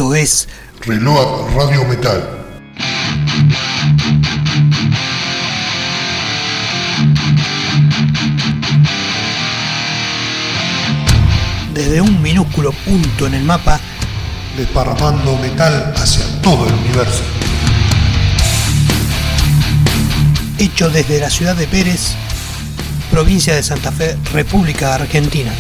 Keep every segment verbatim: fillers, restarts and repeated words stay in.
Esto es Reload Radio Metal. Desde un minúsculo punto en el mapa, desparramando metal hacia todo el universo. Hecho desde la ciudad de Pérez, provincia de Santa Fe, República Argentina.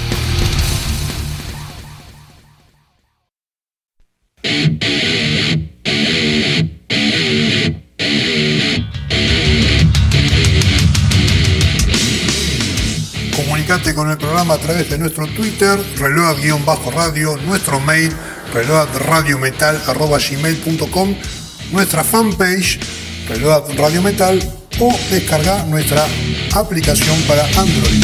Comunicate con el programa a través de nuestro Twitter, reload-radio, nuestro mail, reloadradiometal arroba gmail punto com, nuestra fanpage, Reload Radio Metal, o descargar nuestra aplicación para Android.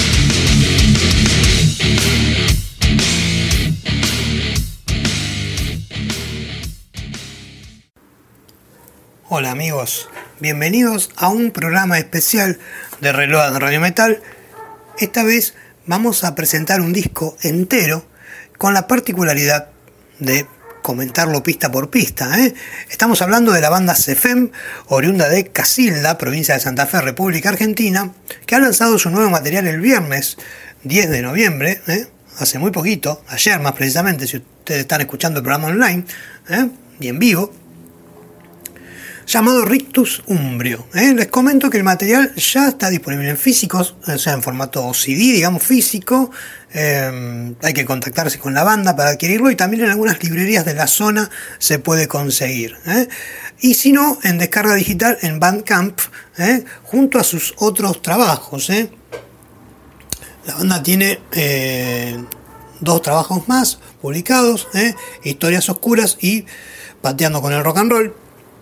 Hola amigos, bienvenidos a un programa especial de Reload Radio Metal. Esta vez vamos a presentar un disco entero con la particularidad de comentarlo pista por pista, ¿eh? Estamos hablando de la banda Sefem, oriunda de Casilda, provincia de Santa Fe, República Argentina, que ha lanzado su nuevo material el viernes diez de noviembre, ¿eh? Hace muy poquito, ayer más precisamente, si ustedes están escuchando el programa online, ¿eh? Y en vivo, llamado Rictus Umbrio. ¿eh? Les comento que el material ya está disponible en físicos, o sea, en formato C D, digamos, físico. Eh, hay que contactarse con la banda para adquirirlo y también en algunas librerías de la zona se puede conseguir. ¿eh? Y si no, en descarga digital en Bandcamp, ¿eh? junto a sus otros trabajos. ¿eh? La banda tiene eh, dos trabajos más publicados, ¿eh? Historias Oscuras y Pateando con el Rock and Roll.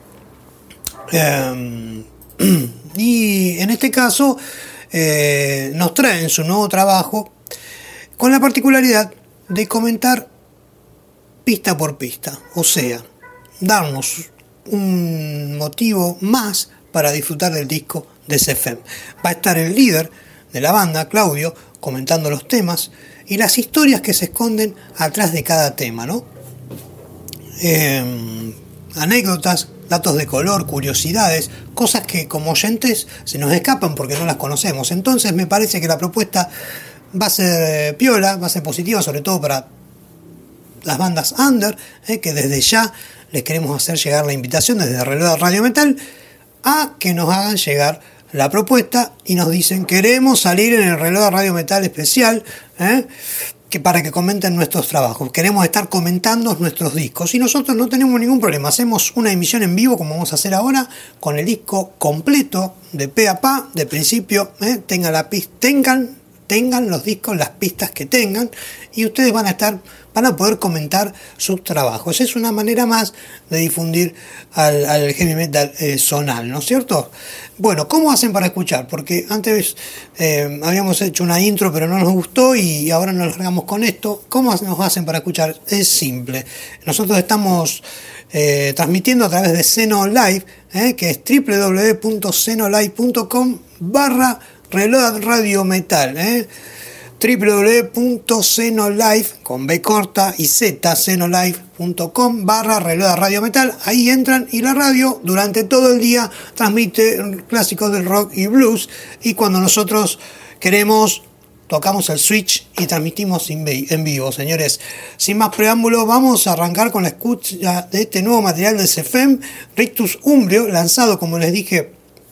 Eh, y en este caso eh, nos traen su nuevo trabajo con la particularidad de comentar pista por pista, o sea, darnos un motivo más para disfrutar del disco de Sefem. Va a estar el líder de la banda, Claudio, comentando los temas y las historias que se esconden atrás de cada tema, ¿no? Eh, anécdotas, datos de color, curiosidades, cosas que como oyentes se nos escapan porque no las conocemos. Entonces me parece que la propuesta va a ser piola, va a ser positiva, sobre todo para las bandas under, eh, que desde ya les queremos hacer llegar la invitación desde Reload Radio Metal a que nos hagan llegar la propuesta y nos dicen: queremos salir en el Reload Radio Metal especial, eh, que para que comenten nuestros trabajos, queremos estar comentando nuestros discos y nosotros no tenemos ningún problema. Hacemos una emisión en vivo como vamos a hacer ahora con el disco completo de pe a pa, de principio, eh, tengan, la pista, tengan, tengan los discos, las pistas que tengan, y ustedes van a estar, van a poder comentar sus trabajos. Es una manera más de difundir al, al heavy metal eh, zonal, ¿no es cierto? Bueno, ¿cómo hacen para escuchar? Porque antes eh, habíamos hecho una intro pero no nos gustó y ahora nos largamos con esto. ¿Cómo nos hacen para escuchar? Es simple. Nosotros estamos eh, transmitiendo a través de Seno Live, eh, que es doble u doble u doble u punto senolive punto com barra Reload Radio Metal, eh. doble u doble u doble u punto senolive con B corta y Z, senolive punto com barra Reload Radio Metal. Ahí entran y la radio durante todo el día transmite clásicos del rock y blues, y cuando nosotros queremos tocamos el switch y transmitimos en vivo, señores. Sin más preámbulos, vamos a arrancar con la escucha de este nuevo material de Sefem, Rictus Umbrio, lanzado, como les dije,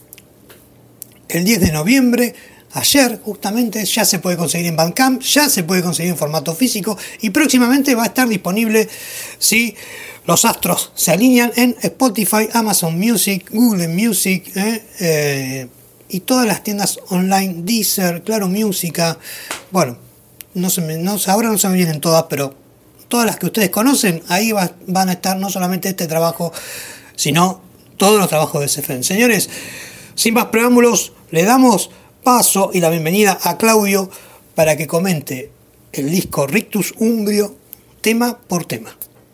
el diez de noviembre. Ayer, justamente, ya se puede conseguir en Bandcamp, ya se puede conseguir en formato físico y próximamente va a estar disponible si los astros se alinean en Spotify, Amazon Music, Google Music eh, eh, y todas las tiendas online, Deezer, Claro Música. Bueno, no se me, no, ahora no se me vienen todas, pero todas las que ustedes conocen, ahí va, van a estar no solamente este trabajo, sino todos los trabajos de Sefem. Señores, sin más preámbulos, le damos paso y la bienvenida a Claudio para que comente el disco Rictus Umbrio tema por tema.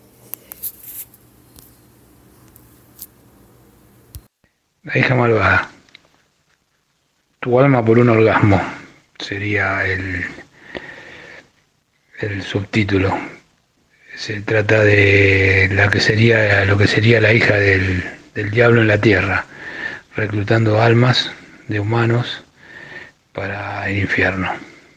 La hija malvada. Tu alma por un orgasmo sería el, el subtítulo. se trata de la que sería lo que sería la hija del, del diablo en la tierra, reclutando almas de humanos para el infierno.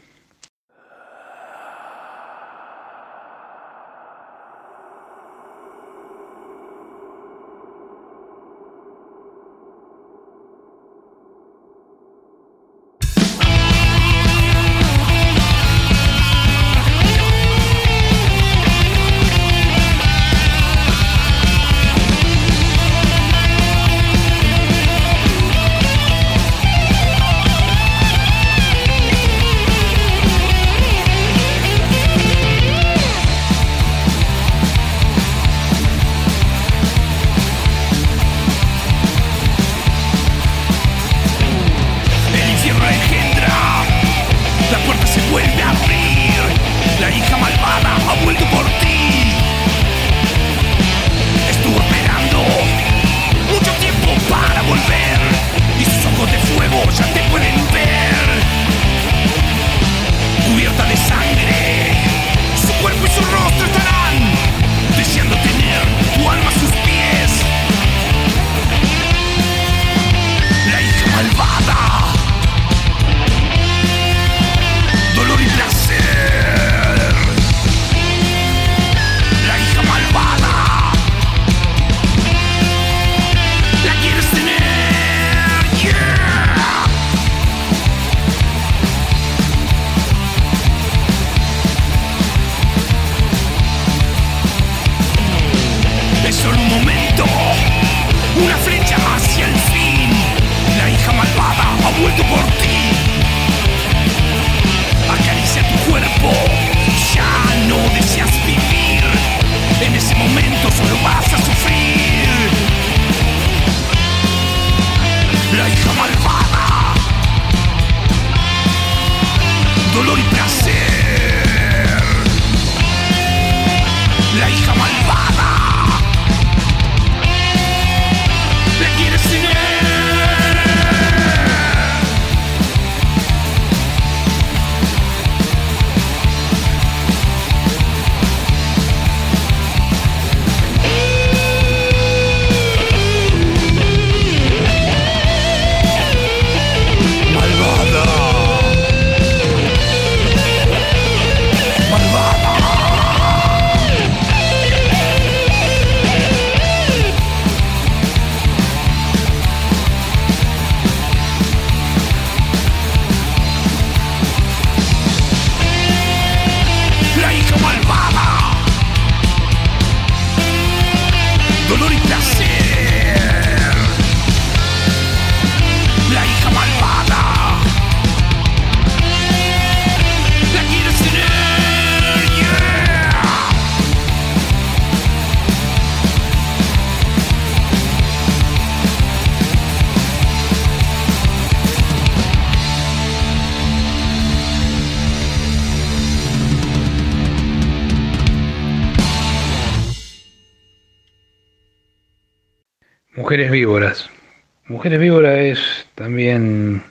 Mujeres víboras. Mujeres víboras es también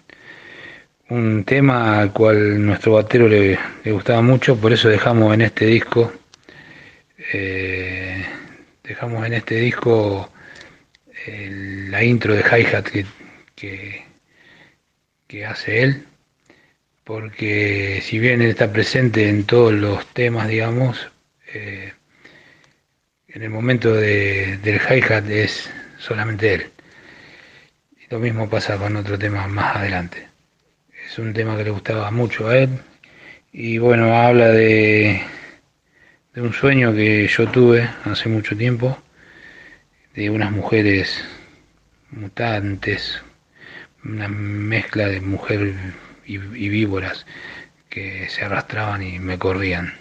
un tema al cual nuestro batero le, le gustaba mucho, por eso dejamos en este disco, eh, dejamos en este disco eh, la intro de hi-hat que, que, que hace él, porque si bien él está presente en todos los temas, digamos, eh, en el momento de, del hi-hat es solamente él. Y lo mismo pasa con otro tema más adelante. Es un tema que le gustaba mucho a él y bueno, habla de, de un sueño que yo tuve hace mucho tiempo, de unas mujeres mutantes, una mezcla de mujer y, y víboras que se arrastraban y me corrían.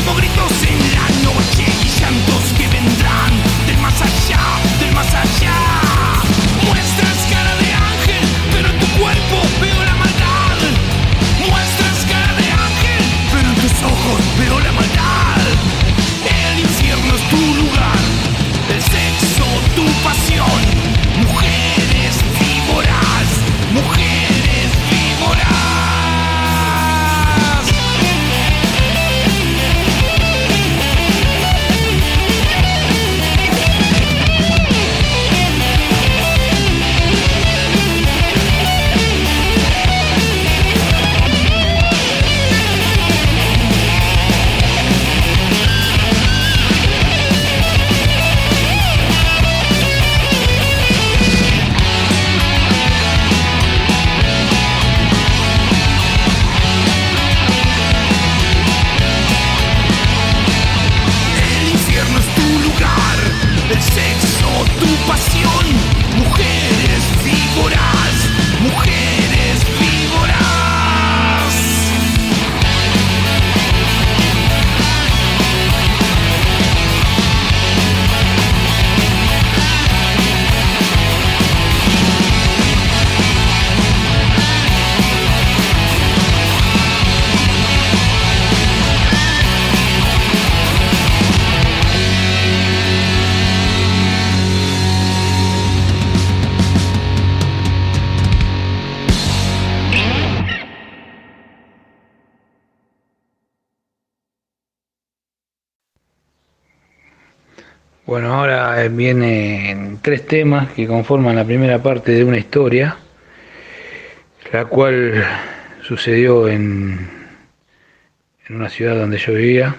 como gritos en la noche y llantos que vendrán del más allá, del más allá. Muestras cara de ángel, pero en tu cuerpo veo la maldad. Muestras cara de ángel, pero en tus ojos veo la maldad. El infierno es tu lugar, el sexo tu pasión. Mujeres víboras, mujeres víboras. El sexo, tu pasión, mujeres víboras, mujeres víboras. Bueno, ahora vienen tres temas que conforman la primera parte de una historia, la cual sucedió en, en una ciudad donde yo vivía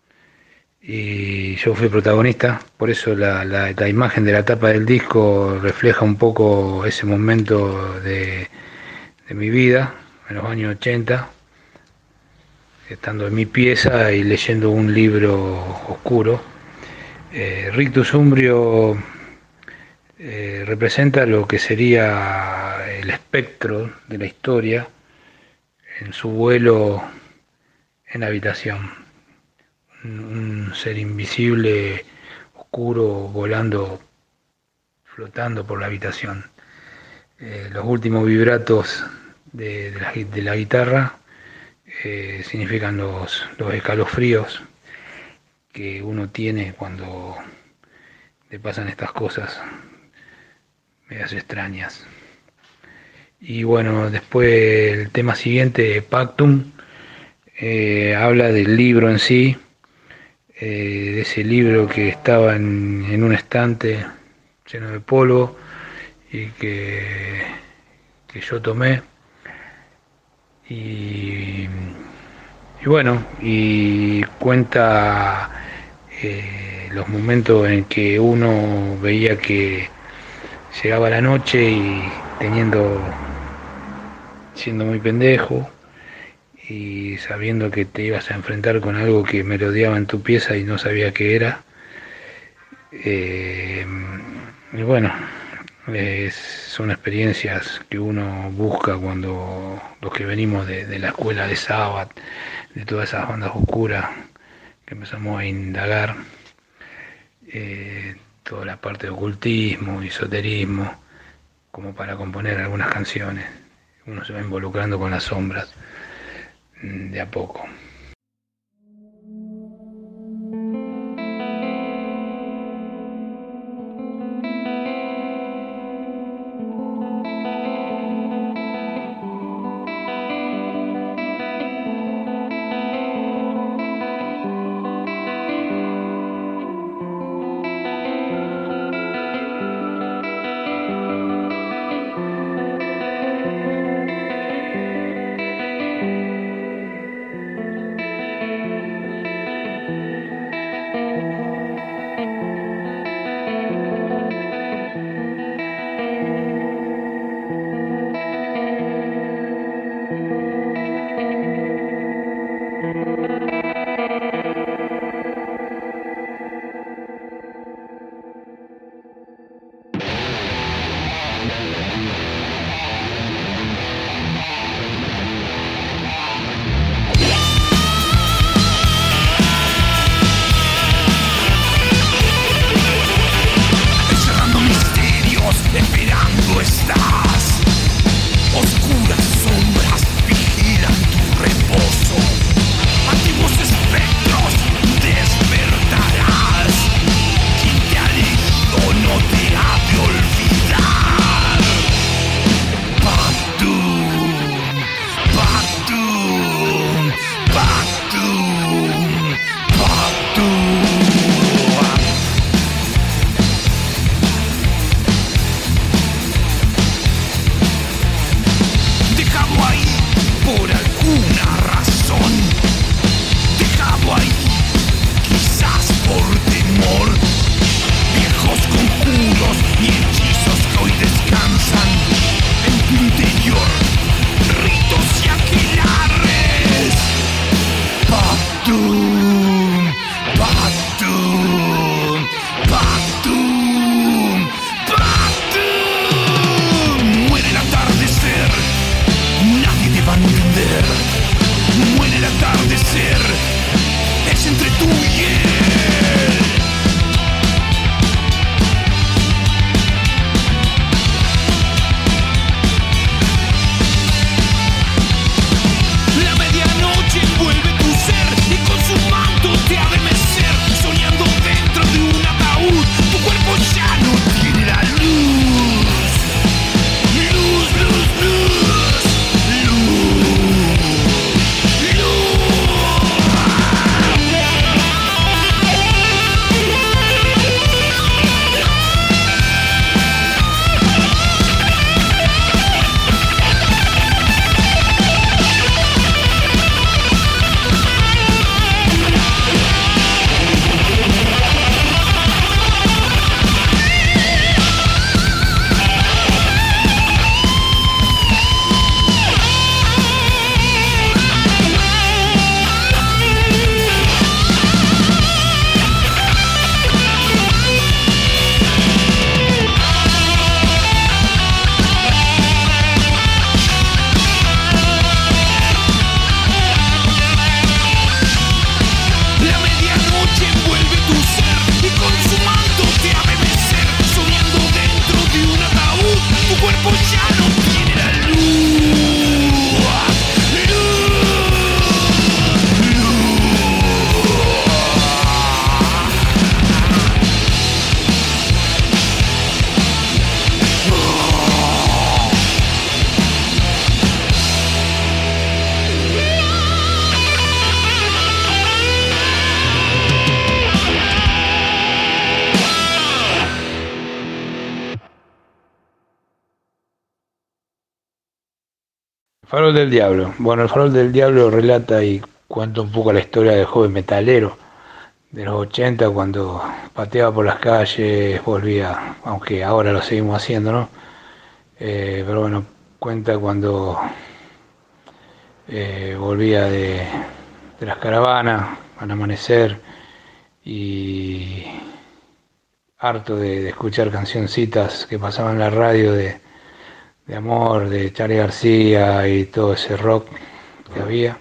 y yo fui protagonista. Por eso la, la, la imagen de la tapa del disco refleja un poco ese momento de, de mi vida, en los años ochenta, estando en mi pieza y leyendo un libro oscuro. Eh, Rictus Umbrio eh, representa lo que sería el espectro de la historia en su vuelo en la habitación. Un, un ser invisible, oscuro, volando, flotando por la habitación. Eh, los últimos vibratos de, de, la, de la guitarra eh, significan los, los escalofríos que uno tiene cuando le pasan estas cosas medias extrañas. Y bueno, después el tema siguiente, Pactum, eh, habla del libro en sí, eh, de ese libro que estaba en, en un estante lleno de polvo y que, que yo tomé. Y, y bueno, y cuenta eh, los momentos en que uno veía que llegaba la noche y teniendo, siendo muy pendejo y sabiendo que te ibas a enfrentar con algo que merodeaba en tu pieza y no sabía qué era. Eh, y bueno, es, son experiencias que uno busca cuando los que venimos de, de la escuela de Sabbath, de todas esas bandas oscuras que empezamos a indagar, eh, toda la parte de ocultismo y esoterismo, como para componer algunas canciones. Uno se va involucrando con las sombras de a poco. Farol del Diablo. Bueno, el Farol del Diablo relata y cuenta un poco la historia del joven metalero de los ochenta, cuando pateaba por las calles, volvía, aunque ahora lo seguimos haciendo, ¿no? Eh, pero bueno, cuenta cuando eh, volvía de, de las caravanas al amanecer y harto de, de escuchar cancioncitas que pasaban en la radio de, de amor, de Charly García y todo ese rock que había.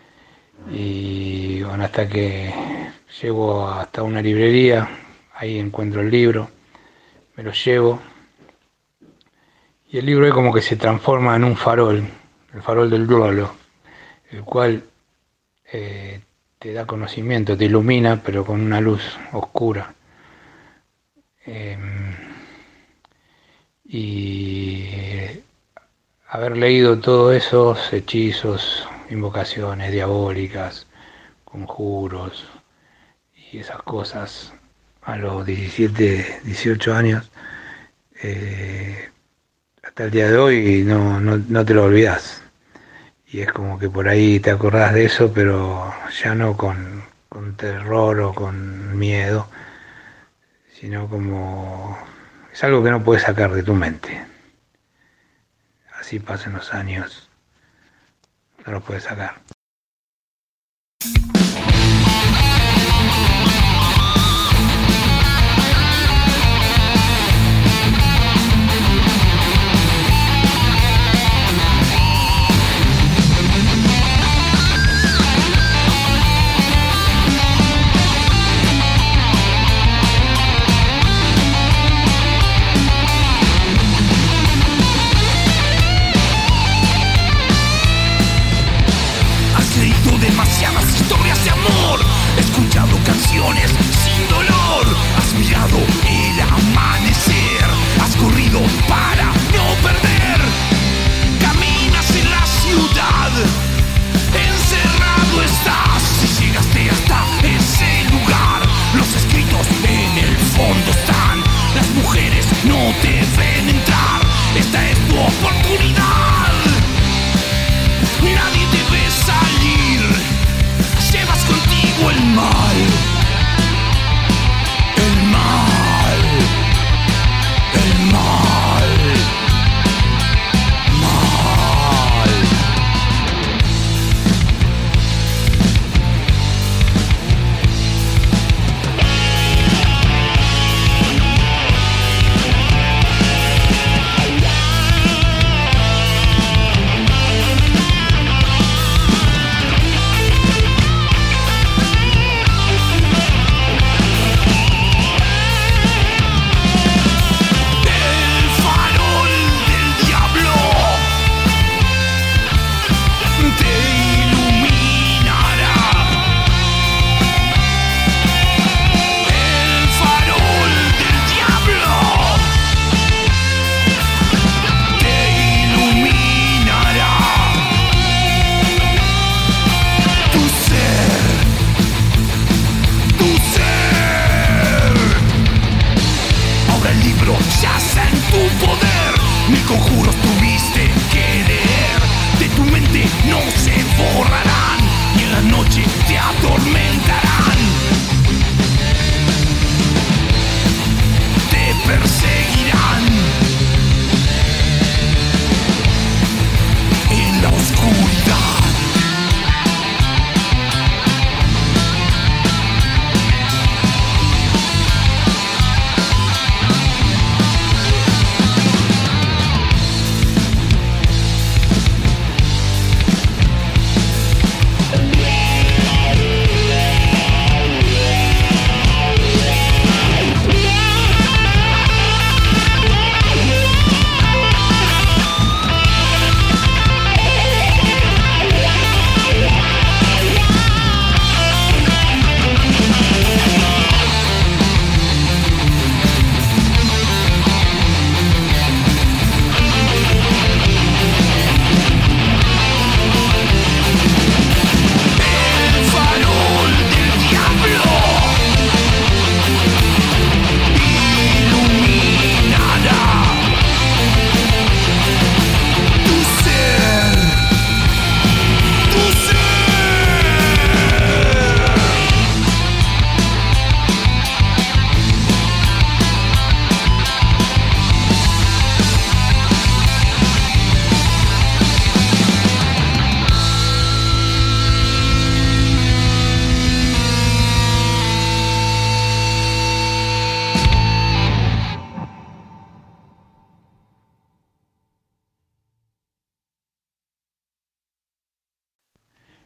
Y bueno, hasta que llego hasta una librería, ahí encuentro el libro, me lo llevo y el libro es como que se transforma en un farol, el farol del diablo, el cual eh, te da conocimiento, te ilumina, pero con una luz oscura. Eh, y haber leído todos esos hechizos, invocaciones diabólicas, conjuros y esas cosas a los diecisiete, dieciocho años, eh, hasta el día de hoy no, no, no te lo olvidás. Y es como que por ahí te acordás de eso, pero ya no con, con terror o con miedo, sino como es algo que no puedes sacar de tu mente. Así pasan los años, no lo puedes sacar. Demasiadas historias de amor, escuchado canciones sin dolor, has mirado el amanecer, has corrido para no perder, caminas en la ciudad, encerrado estás, si llegaste hasta ese lugar, los escritos en el fondo están, las mujeres no te ven entrar, esta es tu oportunidad, nadie te ve salir. Llevas contigo el mal, el mal, el mal, mal.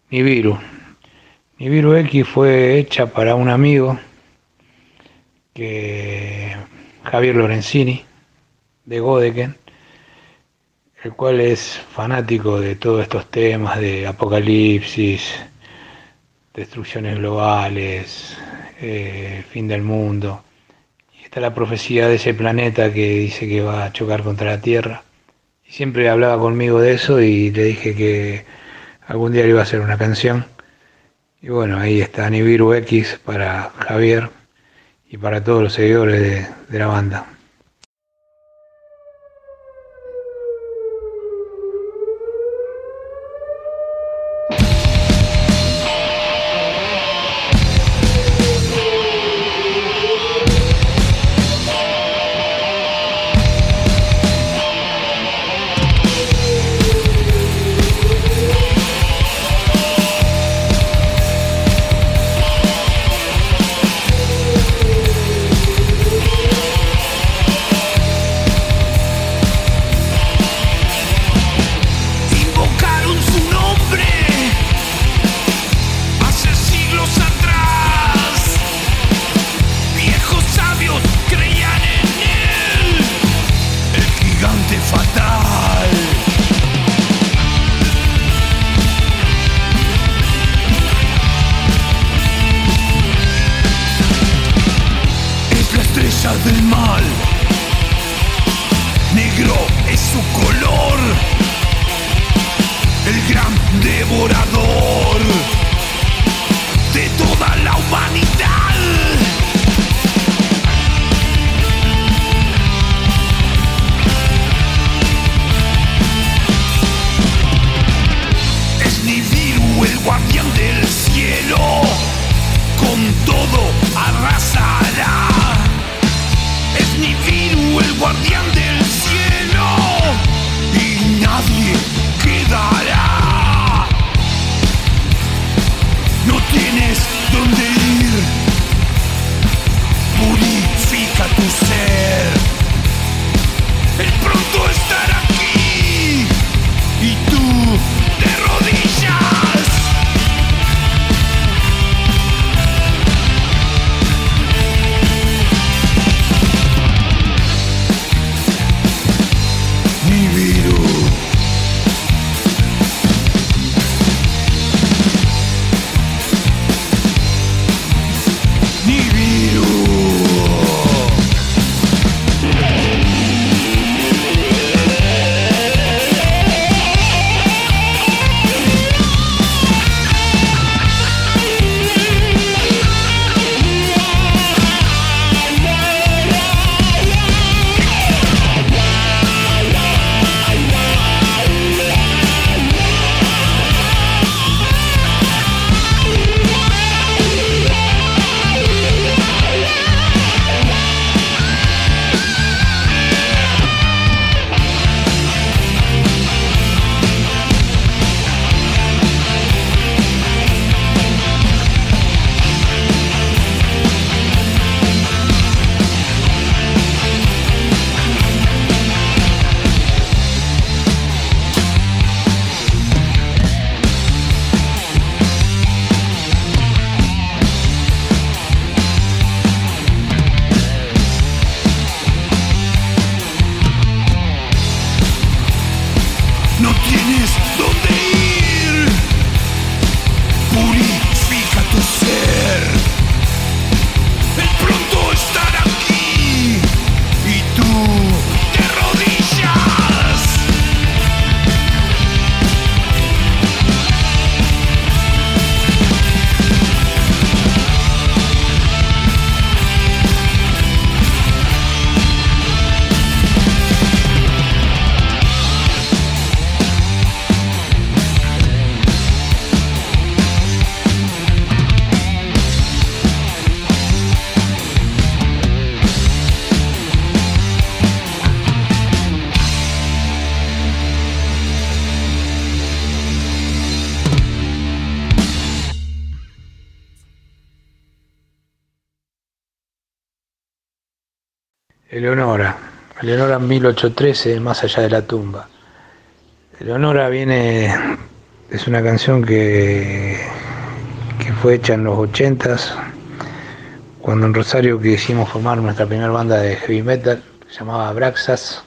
Nibiru. Nibiru X fue hecha para un amigo, que Javier Lorenzini, de Godeken, el cual es fanático de todos estos temas de apocalipsis, destrucciones globales, eh, fin del mundo. Y está la profecía de ese planeta que dice que va a chocar contra la Tierra. Y siempre hablaba conmigo de eso y le dije que algún día le iba a hacer una canción. Y bueno, ahí está Nibiru X para Javier y para todos los seguidores de, de la banda. Del mal, negro es su color, el gran devorador de toda la humanidad. Es Nibiru, el guardián del cielo, con todo arrasará. Es Nibiru, el guardián del cielo, y nadie quedará. No tienes dónde ir, purifica tu ser. Él pronto estará aquí, y tú de rodillas. Eleonora, Eleonora mil ochocientos trece, Más allá de la tumba. Eleonora viene Es una canción que, que fue hecha en los ochentas, cuando en Rosario quisimos formar nuestra primera banda de heavy metal, se llamaba Braxas,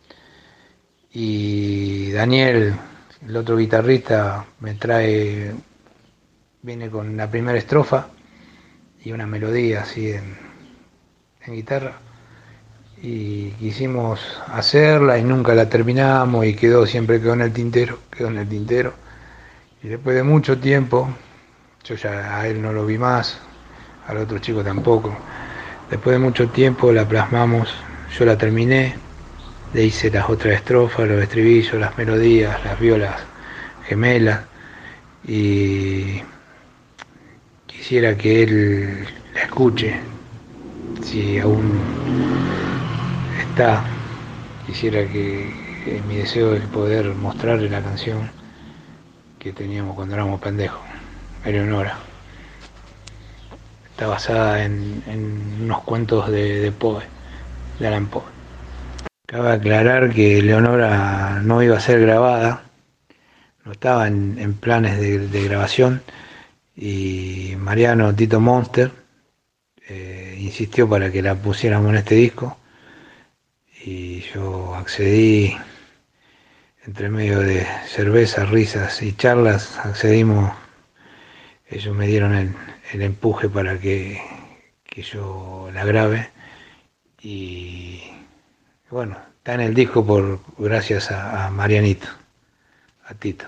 y Daniel, el otro guitarrista, me trae, viene con la primera estrofa y una melodía así en, en guitarra, y quisimos hacerla y nunca la terminamos y quedó, siempre quedó en el tintero, quedó en el tintero, y después de mucho tiempo, yo ya a él no lo vi más, al otro chico tampoco, después de mucho tiempo la plasmamos, yo la terminé, le hice las otras estrofas, los estribillos, las melodías, las violas gemelas, y quisiera que él la escuche, si aún está, quisiera que, que mi deseo es poder mostrarle la canción que teníamos cuando éramos pendejos, Eleonora. Está basada en, en unos cuentos de, de Poe, de Alan Poe. Cabe aclarar que Eleonora no iba a ser grabada, no estaba en, en planes de, de grabación, y Mariano Tito Monster eh, insistió para que la pusiéramos en este disco, y yo accedí, entre medio de cerveza, risas y charlas, accedimos, ellos me dieron el, el empuje para que, que yo la grabe, y bueno, está en el disco por gracias a, a Marianito, a Tito.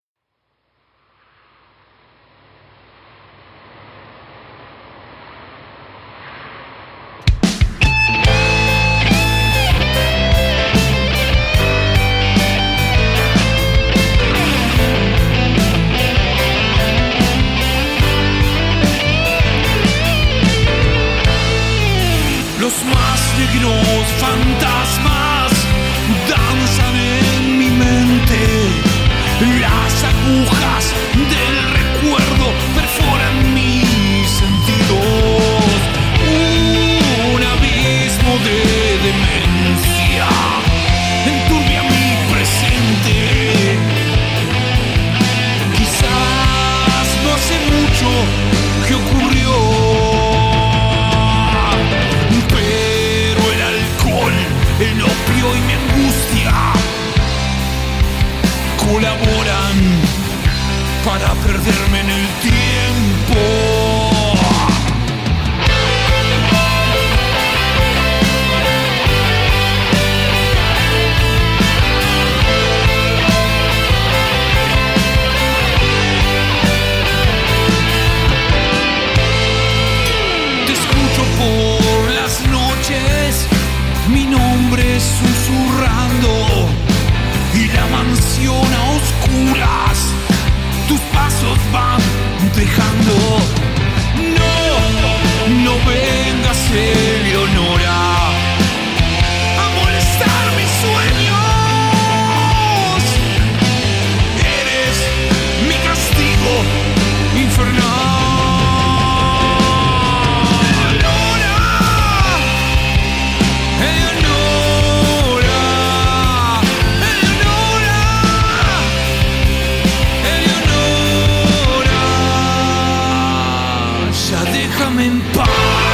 Los más negros fantasmas danzan en mi mente. Las agujas del recuerdo perforan mis sentidos. Un abismo de demencia enturbia mi presente. Quizás no hace mucho que ocurrió, el opio y mi angustia colaboran para perderme en el tiempo. Te escucho por las noches, mi nombre susurrando, y la mansión a oscuras tus pasos van dejando. No, no vengas, Eleonora, a molestar mis sueños. Eres mi castigo infernal. Déjame en paz.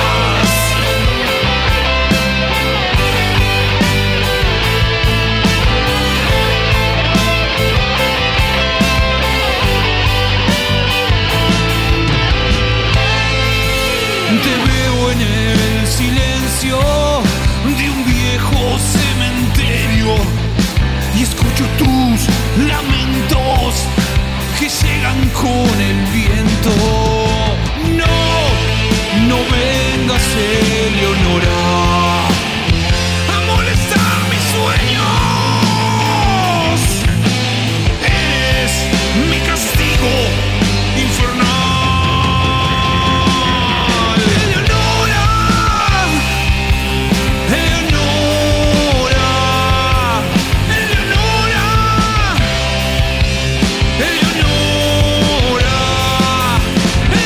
Te veo en el silencio de un viejo cementerio y escucho tus lamentos que llegan con el viento. No, no vengas, Eleonora, a molestar mis sueños. Eres mi castigo infernal. Eleonora, Eleonora, Eleonora, Eleonora, Eleonora.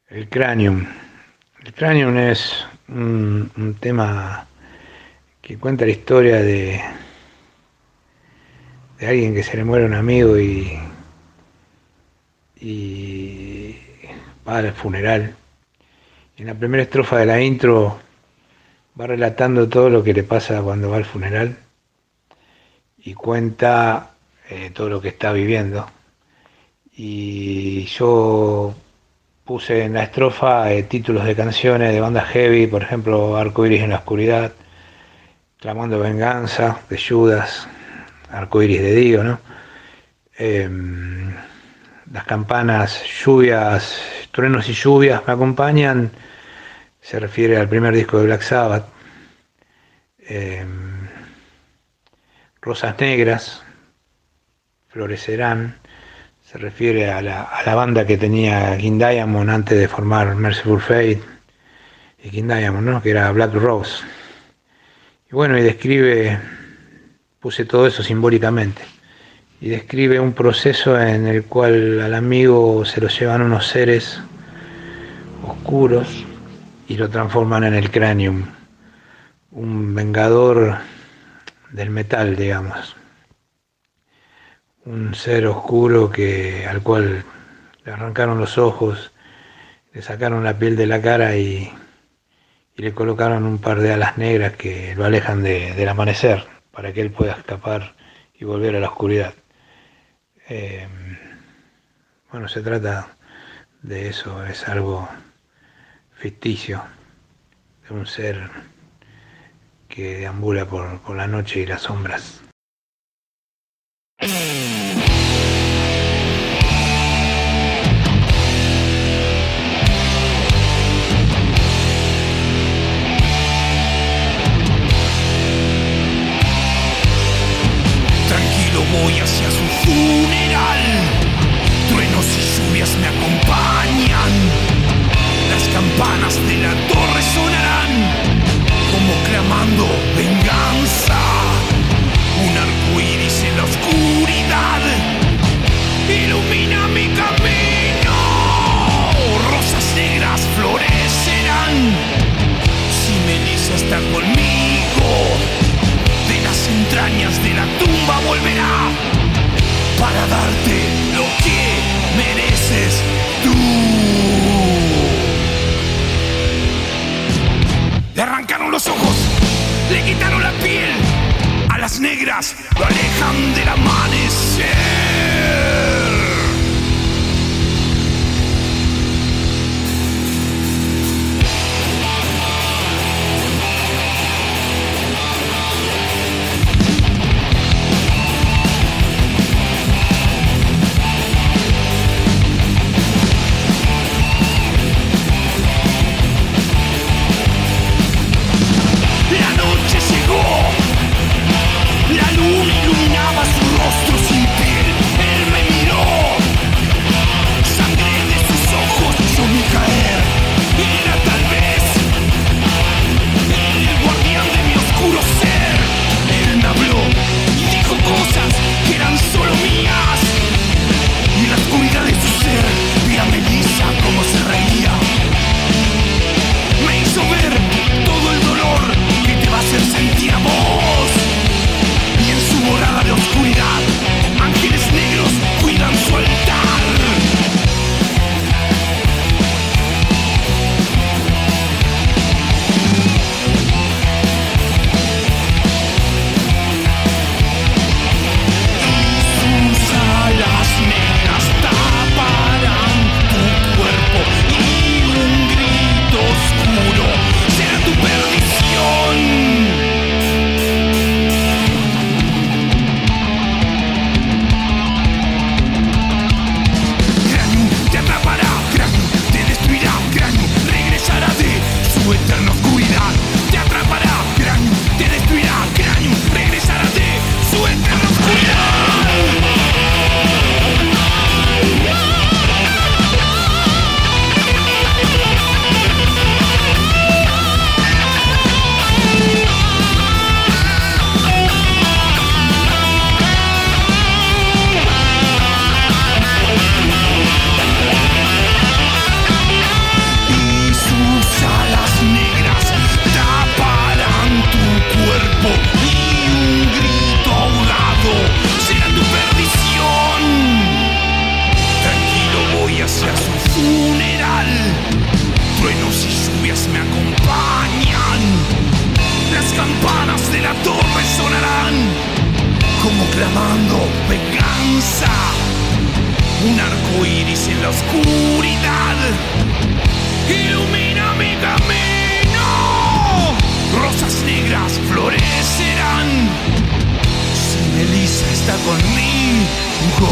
el Cranium. El Cranium es un, un tema que cuenta la historia de, de alguien que se le muere un amigo y, y va al funeral. En la primera estrofa de la intro va relatando todo lo que le pasa cuando va al funeral y cuenta eh, todo lo que está viviendo. Y yo puse en la estrofa eh, títulos de canciones de bandas heavy, por ejemplo, Arcoiris en la oscuridad, Clamando venganza, de Judas, Arcoiris de Dio, ¿no? Eh, las campanas, lluvias, truenos y lluvias me acompañan, se refiere al primer disco de Black Sabbath. Eh, Rosas negras, florecerán, se refiere a la, a la banda que tenía King Diamond antes de formar Merciful Fate y King Diamond, ¿no? Que era Black Rose. Y bueno, y describe, puse todo eso simbólicamente, y describe un proceso en el cual al amigo se lo llevan unos seres oscuros y lo transforman en el Cranium, un vengador del metal, digamos, un ser oscuro que al cual le arrancaron los ojos, le sacaron la piel de la cara y, y le colocaron un par de alas negras que lo alejan de, del amanecer para que él pueda escapar y volver a la oscuridad. Eh, bueno, se trata de eso, es algo ficticio, de un ser que deambula por, por la noche y las sombras. Tranquilo voy hacia su funeral, truenos y lluvias me acompañan, las campanas de la torre sonarán como clamando venganza. la oscuridad. Ilumina mi camino. Rosas negras florecerán. Si Melissa está conmigo.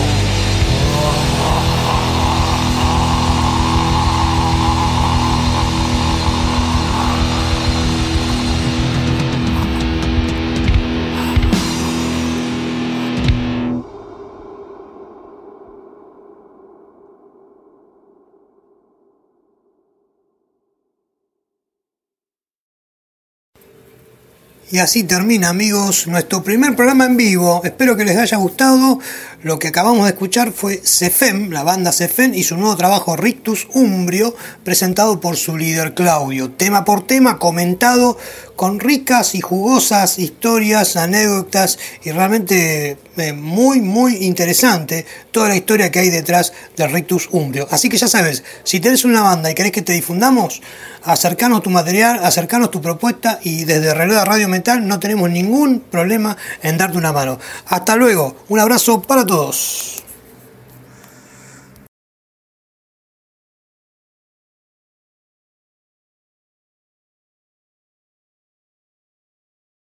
Y así termina, amigos, nuestro primer programa en vivo. Espero que les haya gustado. Lo que acabamos de escuchar fue Cefem, la banda Cefem, y su nuevo trabajo Rictus Umbrio, presentado por su líder Claudio. Tema por tema, comentado, con ricas y jugosas historias, anécdotas, y realmente eh, muy, muy interesante toda la historia que hay detrás del Rictus Umbrio. Así que ya sabes, si tenés una banda y querés que te difundamos, acercanos tu material, acercanos tu propuesta, y desde Reloj de Radio Metal no tenemos ningún problema en darte una mano. Hasta luego, un abrazo para todos.